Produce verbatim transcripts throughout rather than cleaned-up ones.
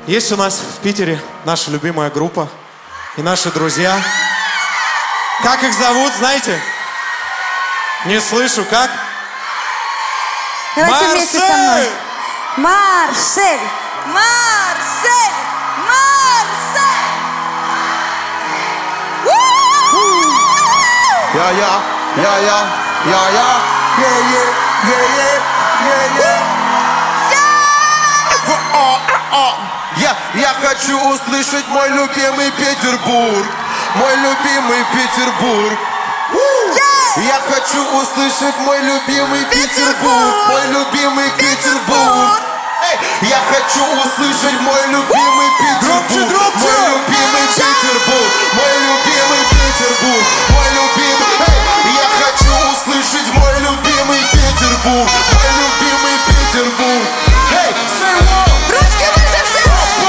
Есть у нас в Питере наша любимая группа и наши друзья. Как их зовут, знаете? Не слышу, как? Давайте вместе со мной. Марсель! Марсель! Марсель! Я-я, я-я, я-я, е-е, е-е, е-е. Я, я хочу услышать мой любимый Петербург, мой любимый Петербург. Я хочу услышать мой любимый Петербург, мой любимый Петербург. Я хочу услышать мой любимый Петербург, мой любимый Петербург, мой любимый Петербург, мой любимый. Я хочу услышать мой любимый Петербург, мой любимый Петербург. Hey, say what? Ручки выше всех!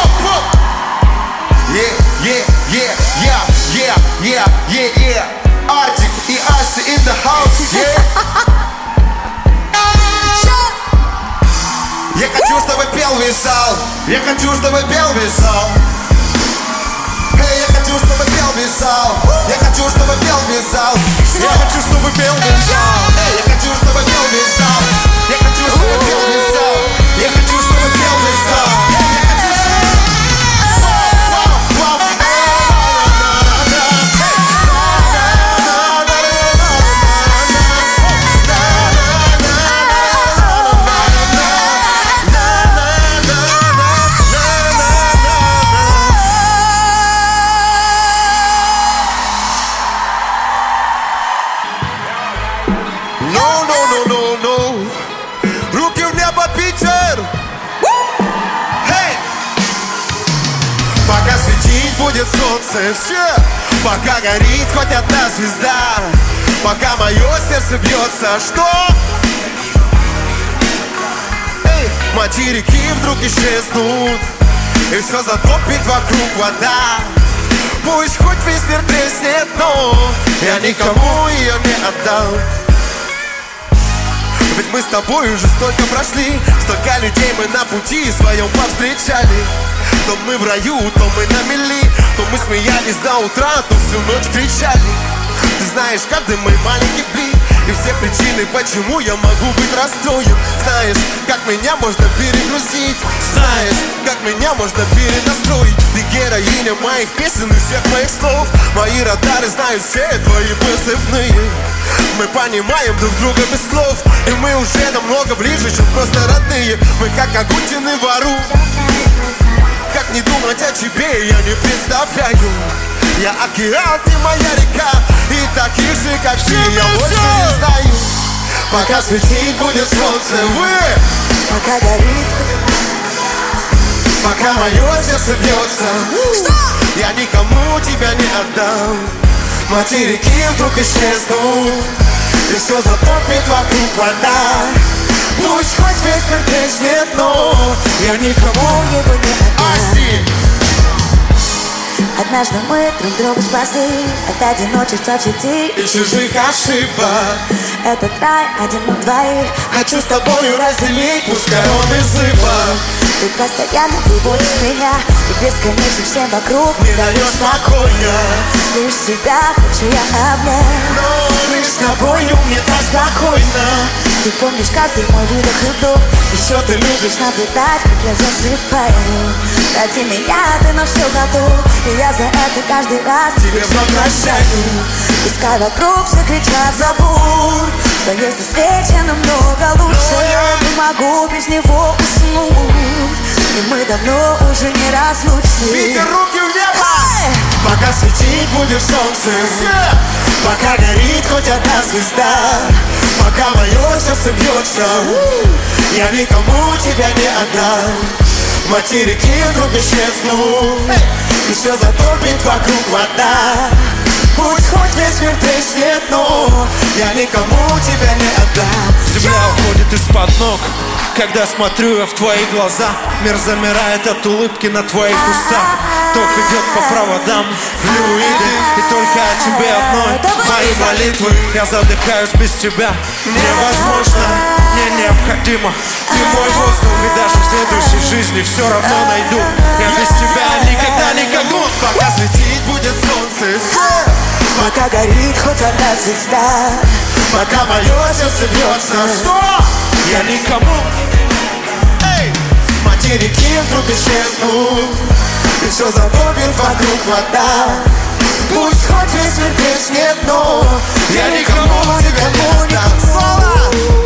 Yeah, yeah, yeah, yeah, yeah, yeah, yeah, yeah. Артик и Асти in the house, yeah. Я хочу, чтобы пел весь зал. Я хочу, чтобы пел весь зал. Эй, я хочу, чтобы пел весь зал. Я хочу, чтобы пел весь зал. Я хочу, чтобы пел весь зал. Эй, я хочу, чтобы пел весь зал. Я хочу, чтобы пел весь зал. Я хочу, чтобы пел весь зал. Будет солнце, все, пока горит хоть одна звезда, пока мое сердце бьется, что? Эй, материки вдруг исчезнут, и все затопит вокруг вода. Пусть хоть весь мир треснет, но я никому ее не отдам. Ведь мы с тобой уже столько прошли, столько людей мы на пути своем повстречали. То мы в раю, то мы на мели, то мы смеялись до утра, то всю ночь кричали. Ты знаешь, каждый мой маленький блин, и все причины, почему я могу быть расстроен. Знаешь, как меня можно перегрузить, знаешь, как меня можно перенастроить. Ты героиня моих песен и всех моих слов. Мои радары знают все твои позывные. Мы понимаем друг друга без слов, и мы уже намного ближе, чем просто родные. Мы как Агутин и Вару. Как не думать о тебе, я не представляю. Я океан, ты моя река, и таких же, как ты, я больше не знаю. Пока светить будет солнце, вы, пока горит, пока мое сердце бьется, что? Я никому тебя не отдам. Материки вдруг исчезнут, и все затопит вокруг вода. Пусть хоть весь мир треснет, но я никому его не отдам. Однажды мы друг друга спасли от одиночества в сети и чужих ошибок. Этот рай один на двоих хочу с тобою разделить, пускай он изыбок. Ты постоянно выводишь меня, и бесконечно всем вокруг не даешь покоя. Лишь себя хочу я обнять, но лишь с тобою мне так спокойно. Ты помнишь каждый мой выдох и вдох, еще ты любишь наблюдать, как я засыпаю. Ради меня ты на все готов, и я за это каждый раз тебе вновь прощаю. Пускай вокруг все кричат забудь, что если встреча намного лучше, не могу без него уснуть, и мы давно уже не разлучны. Питер, руки в небо! Пока светить будет солнце, пока горит хоть одна звезда, пока мое сердце бьется, я никому тебя не отдам. Материки вдруг исчезнут, и все затопит вокруг вода. Пусть хоть весь мир треснет, но я никому тебя не отдам. Земля уходит из-под ног, когда смотрю я в твои глаза. Мир замирает от улыбки на твоих устах. Ток идет по проводам, флюиды, и только о тебе одной мои молитвы. Я задыхаюсь без тебя, невозможно, мне необходимо. Ты мой воздух, и даже в следующей жизни все равно найду я пока горит хоть одна звезда, пока мое сердце бьется. Что? Я никому. Эй! Материки вдруг исчезнут, и все затопит вокруг вода. Пусть хоть весь мир треснет, но я никому тебя не отдам.